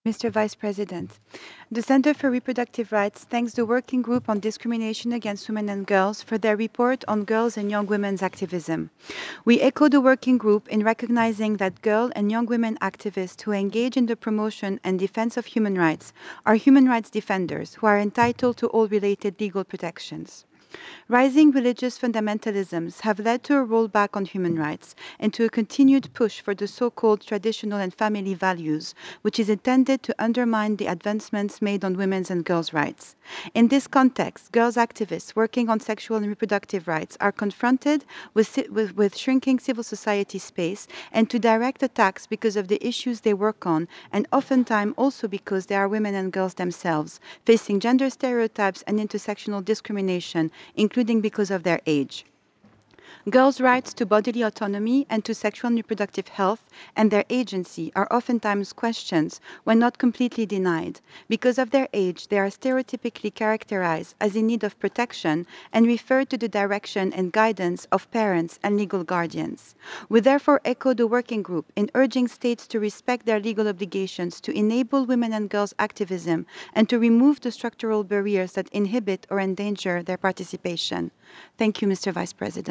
Mr. Vice President, the Center for Reproductive Rights thanks the Working Group on Discrimination Against Women and Girls for their report on girls and young women's activism. We echo the Working Group in recognizing that girl and young women activists who engage in the promotion and defense of human rights are human rights defenders who are entitled to all related legal protections. Rising religious fundamentalisms have led to a rollback on human rights and to a continued push for the so-called traditional and family values, which is intended to undermine the advancements made on women's and girls' rights. In this context, girls activists working on sexual and reproductive rights are confronted with shrinking civil society space and to direct attacks because of the issues they work on, and oftentimes also because they are women and girls themselves, facing gender stereotypes and intersectional discrimination, including because of their age. Girls' rights to bodily autonomy and to sexual and reproductive health and their agency are oftentimes questioned when not completely denied. Because of their age, they are stereotypically characterized as in need of protection and referred to the direction and guidance of parents and legal guardians. We therefore echo the Working Group in urging states to respect their legal obligations to enable women and girls activism and to remove the structural barriers that inhibit or endanger their participation. Thank you, Mr. Vice President.